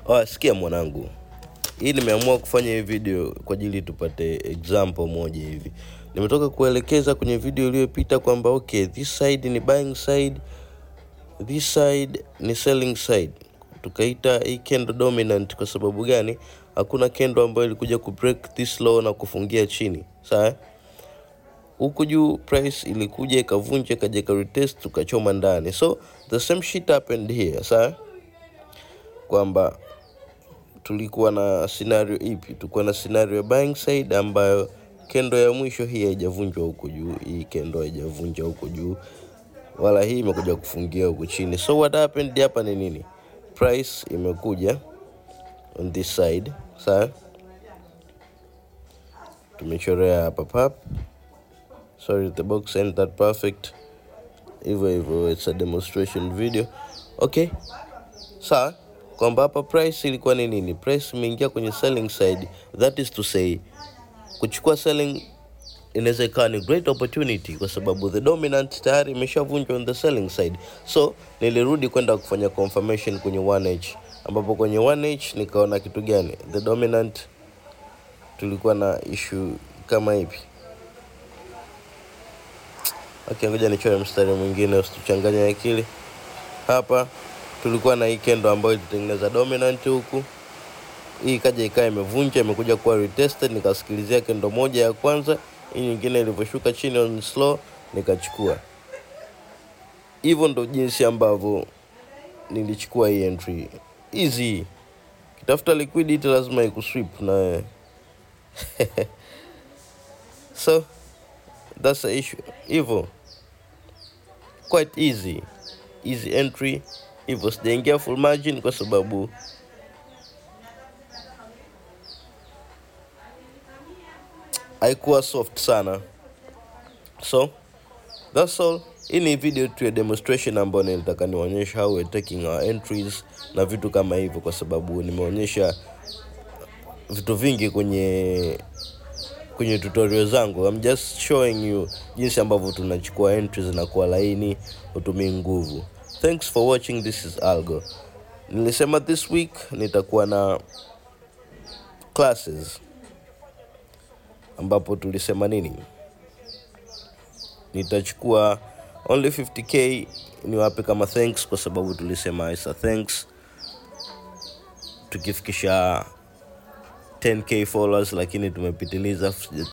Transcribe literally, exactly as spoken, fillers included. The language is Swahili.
Oh, sikia mwanangu. Hii nimeamua kufanya hii video kwa ajili tupate example moja hivi. Nimetoka kuelekeza kwenye video iliyopita kwamba okay, this side ni buying side, this side ni selling side. Tukaita hii candle dominant kwa sababu gani? Hakuna candle ambayo ilikuja ku break this low na kufungia chini. Sawa? Huku juu price ilikuja ikavunja kaja ka retest tukachoma ndani. So the same shit happened here. Sawa? Kwamba tulikuwa na scenario ipi? Tulikuwa na scenario ya buying side ambayo kendo ya mwisho hii haijavunjwa huko juu, hii kendo haijavunja huko juu, wala hii imekuja kufungia huko chini. So what happened hapa ni nini? Price imekuja on this side, sawa? Tumechorea hapa pap. Sorry, the box ain't that perfect. Hivyo hivyo, it's a demonstration video. Okay, sawa? Kwamba hapa price ilikuwa ni nini? Price imeingia kwenye selling side. That is to say, kuchukua selling inaweza ikawa ni great opportunity kwa sababu the dominant tayari imeshavunjwa on the selling side. So nilirudi kwenda kufanya confirmation kwenye one H, ambapo kwenye one H nikaona kitu gani? The dominant tulikuwa na issue kama hivi. Okay, ngoja nichore mstari mwingine usituchanganye akili. Hapa tulikuwa na hii candle ambayo ilitengeneza dominant huku. Hii kaja ikawa imevunja, imekuja kuwa retested, nikasikilizia candle moja ya kwanza, hii nyingine ilivyoshuka chini on slow nikachukua. Hivyo ndo jinsi ambavyo nilichukua hii entry. Easy. Kitafuta liquidity lazima ikusweep na so that's the issue. Hivyo quite easy. Easy entry. Hivyo sijaingia full margin kwa sababu haikuwa soft sana. So that's all. Hii ni video tu ya demonstration ambayo nilitaka nionyeshe how we're taking our entries na vitu kama hivyo, kwa sababu nimeonyesha vitu vingi kwenye kwenye tutorial zangu. I'm just showing you jinsi ambavyo tunachukua entries na kwa laini, utumii nguvu. Thanks for watching. This is Algo. Nilisema this week nitakuwa na classes ambapo tulisema nini? Nitachukua only fifty K niwape kama thanks, kwa sababu tulisema isa thanks tukifikisha ten K followers, lakini tumepitiliza.